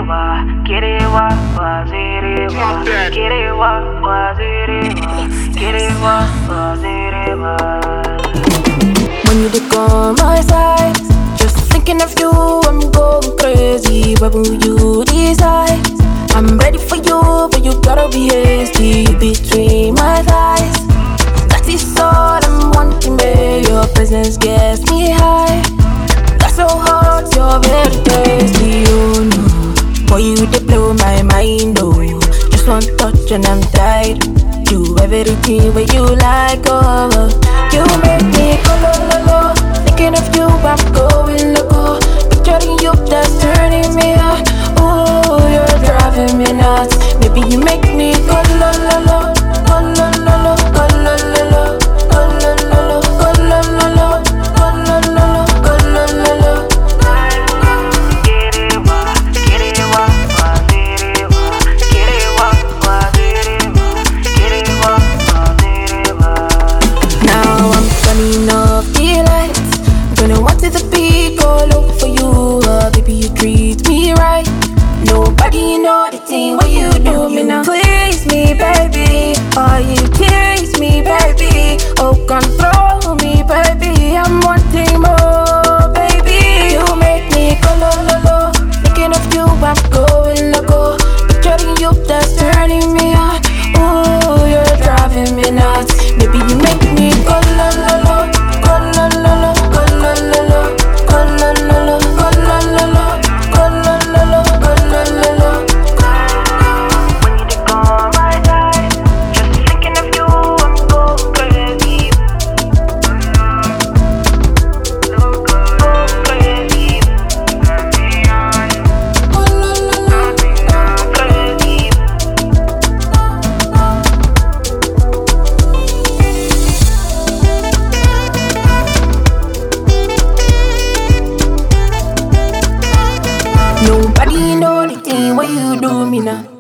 When you dig on my side, just thinking of you, I'm going crazy. Where will you decide? I'm ready for you, but you gotta be hasty between my thighs. That is all I'm wanting, babe. Your presence gets me high. That's so hot, you're very tasty, oh no. Boy, you they blow my mind, oh. Just one touch and I'm tied. Do everything where you like, oh. You make me go lo lo lo. Thinking of you, I'm going loco. Picturing you, that's turning me on. Oh, you're driving me nuts. Maybe you make me go lo lo lo, go lo lo lo, go lo lo lo, go lo lo lo, go lo lo lo, go lo lo lo, go lo lo lo. Now I'm turning off the lights. Gonna want to the beat, all over for you. Baby, you treat me right. Nobody know the thing what you do me now. Please me, baby. Oh, you tease me, baby. Oh, control me, baby. I'm wanting more, baby. You make me go lo lo lo. Thinking of you, I'm going loco. Picturing you, that's turning me on. Oh, you're driving me nuts. Baby, you make me go lo lo lo, go lo lo lo, go lo lo lo, go lo lo lo, go lo lo lo, go lo lo lo, go lo lo lo. When you dig on my side, just thinking of you, I'm going crazy. Go crazy. Go lo lo lo, go crazy. Nobody know the thing what you do me now.